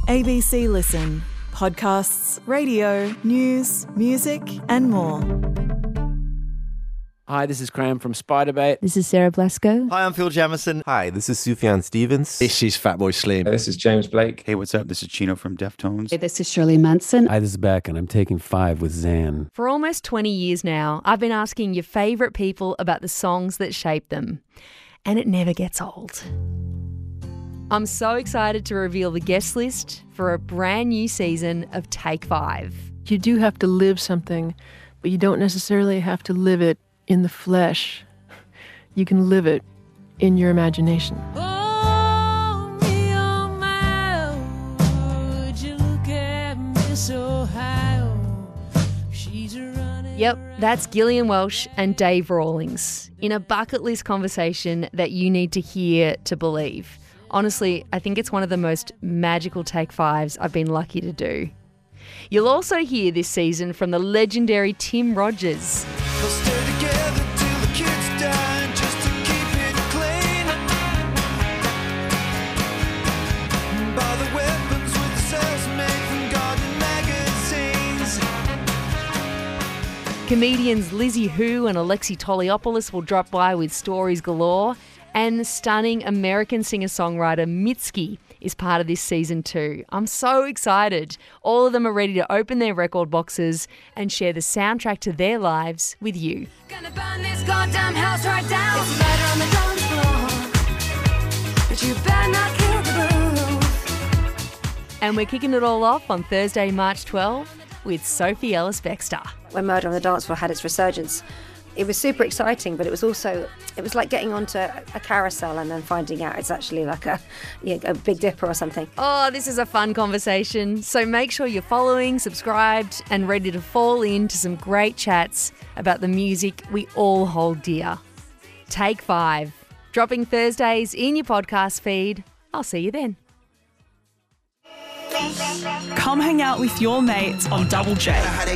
ABC Listen. Podcasts, radio, news, music and more. Hi, this is Graham from Spiderbait. This is Sarah Blasco. Hi, I'm Phil Jamison. Hi, this is Sufjan Stevens. This is Fatboy Slim. This is James Blake. Hey, what's up? This is Chino from Deftones. Hey, this is Shirley Manson. Hi, this is Beck, and I'm taking 5 with Zan. For almost 20 years now, I've been asking your favourite people about the songs that shaped them. And it never gets old. I'm so excited to reveal the guest list for a brand new season of Take 5. You do have to live something, but you don't necessarily have to live it in the flesh. You can live it in your imagination. Yep, that's Gillian Welch and Dave Rawlings in a bucket list conversation that you need to hear to believe. Honestly, I think it's one of the most magical Take 5s I've been lucky to do. You'll also hear this season from the legendary Tim Rogers. Comedians Lizzie Hu and Alexi Toliopoulos will drop by with stories galore, and stunning American singer-songwriter Mitski is part of this season too. I'm so excited. All of them are ready to open their record boxes and share the soundtrack to their lives with you. Gonna burn this goddamn house right down. It's murder on the dance floor, but you better not kill the groove. And we're kicking it all off on Thursday, March 12 with Sophie Ellis-Bextor. When Murder on the Dance Floor had its resurgence, it was super exciting, but it was like getting onto a carousel and then finding out it's actually like a Big Dipper or something. Oh, this is a fun conversation. So make sure you're following, subscribed, and ready to fall into some great chats about the music we all hold dear. Take 5, dropping Thursdays in your podcast feed. I'll see you then. Come hang out with your mates on Double J.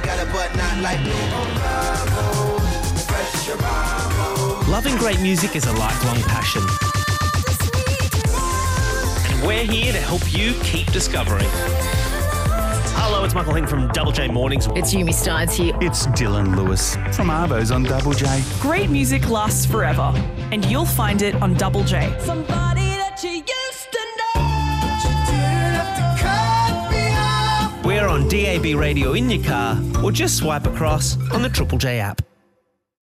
Loving great music is a lifelong passion. And we're here to help you keep discovering. Hello, it's Michael Hing from Double J Mornings. It's Yumi Steins here. It's Dylan Lewis from Arbo's on Double J. Great music lasts forever, and you'll find it on Double J. Somebody that you used to know. We're on DAB radio in your car, or just swipe across on the Triple J app.